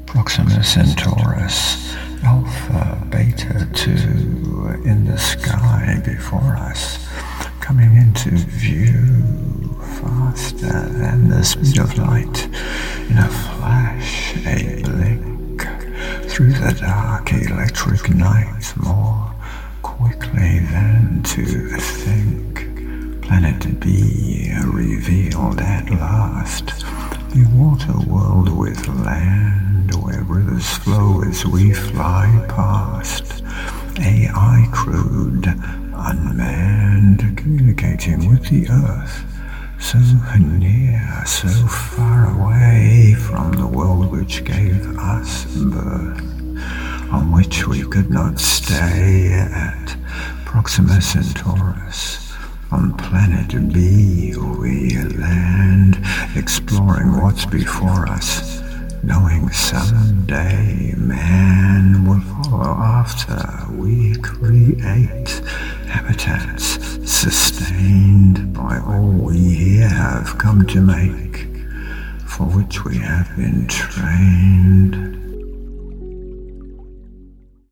Proxima Centaurus, Alpha, Beta 2 in the sky before us, coming into view faster than the speed of light, in a flash, a blink, through the dark electric night, more quickly than to think. Planet B revealed at last, the water world with land, where rivers flow as we fly past. AI crewed, unmanned, communicating with the Earth, so near, so far away from the world which gave us birth, on which we could not stay at Proxima Centaurus. On planet B we land, exploring what's before us, knowing someday man will follow after we create habitats sustained by all we here have come to make, for which we have been trained.